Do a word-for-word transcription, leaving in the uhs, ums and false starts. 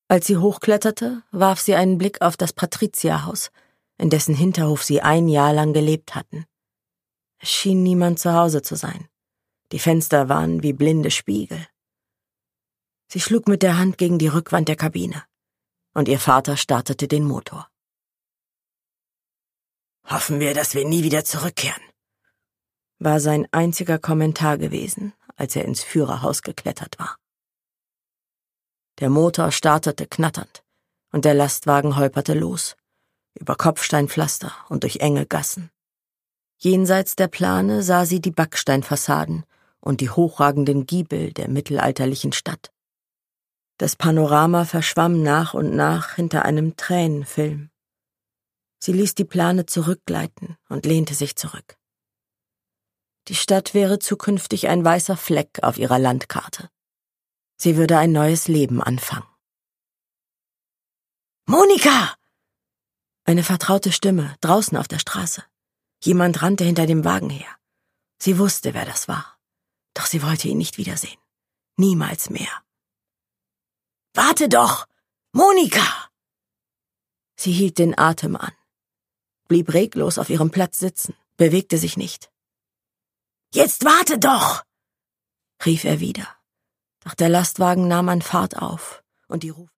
Als sie hochkletterte, warf sie einen Blick auf das Patrizierhaus, in dessen Hinterhof sie ein Jahr lang gelebt hatten. Es schien niemand zu Hause zu sein. Die Fenster waren wie blinde Spiegel. Sie schlug mit der Hand gegen die Rückwand der Kabine, und ihr Vater startete den Motor. »Hoffen wir, dass wir nie wieder zurückkehren«, war sein einziger Kommentar gewesen, als er ins Führerhaus geklettert war. Der Motor startete knatternd, und der Lastwagen holperte los, über Kopfsteinpflaster und durch enge Gassen. Jenseits der Plane sah sie die Backsteinfassaden und die hochragenden Giebel der mittelalterlichen Stadt. Das Panorama verschwamm nach und nach hinter einem Tränenfilm. Sie ließ die Plane zurückgleiten und lehnte sich zurück. Die Stadt wäre zukünftig ein weißer Fleck auf ihrer Landkarte. Sie würde ein neues Leben anfangen. »Monika!« Eine vertraute Stimme, draußen auf der Straße. Jemand rannte hinter dem Wagen her. Sie wusste, wer das war. Doch sie wollte ihn nicht wiedersehen. Niemals mehr. »Warte doch! Monika!« Sie hielt den Atem an, blieb reglos auf ihrem Platz sitzen, bewegte sich nicht. »Jetzt warte doch!« rief er wieder. Doch der Lastwagen nahm an Fahrt auf, und die Ruf